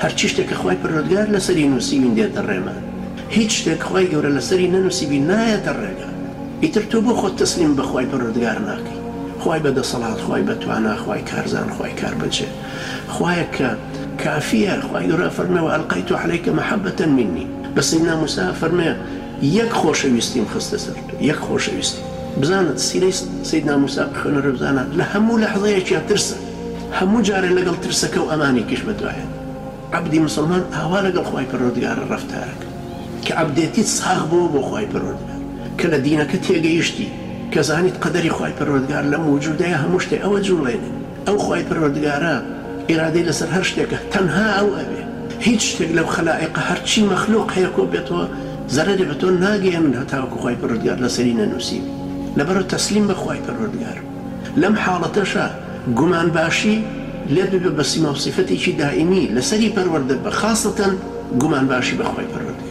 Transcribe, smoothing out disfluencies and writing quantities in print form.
هەرچی شتێکە خوای پەروەردگار لەسەری نووسیبین دێتە ڕێمە، هیچ شتێک خوای گەورە لەسەری نەنووسیبی نایەتە ڕێگە. ئیتر تۆ بۆ خۆت تەسلیم بە خوای پەروەردگار ناکەی. خوای بەدەسەڵات، خوای بەتوانا، خوای کارزان، خوای کاربەجێ، خوایە کە کافیە. خوای گەورە فەرمێوە ئەلقەیت عەلەیکە مەحەبەتەن منی. بە سەیدنا موسا فەرمێ یەک خۆشەویستیم خستە سەر تۆ، یەک خۆشەویستی. بزانت سیرەی سەیدنا موسا بخوێنەرە بزانە لە هەموو لەحظەیەکیا ترسە، هەموو جارێ لەگەڵ ترسەکە و ئەمانێکیش بەدوایە. عەبدی مسلمان ئاوا لەگەڵ خوای پەروەردگارە ڕەفتارەکە کە عەبدێتیت ساغ بووە بۆ خوای پەروەردگار، کە لە دینەکە تێگەیشتی، کە زانیت قەدەری خوای پەروەردگار لە موجودەیە هەموو شتێ ئەوە جوڵێنێ. ئەو خوای پەروەردگارە ئیرادەی لەسەر هەر شتێکە، تەنها ئەو ئەوێ. هیچ شتێک لەو خەلائیقە هەرچی مەخلوق هەیە کۆ بێتەوە زەرەرێ بە تۆ ناگەیەنن هەتاوەکو خوای پەروەردگار لەسەری نەنووسیبی. لەبەرەوە تەسلیم بە خوای پەروەردگار. لەم حاڵەتەشە گومان باشی لێت ببێ بە سیمە و سیفەتێکی دائیمی لەسەری پەروەردگار، بە خاستەن گومان باشی بە خوای پەروەردگار.